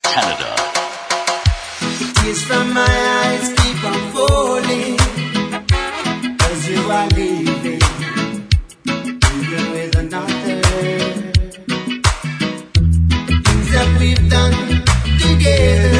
Canada. Tears from my eyes keep on falling as you are leaving, even with another. Things that we've done together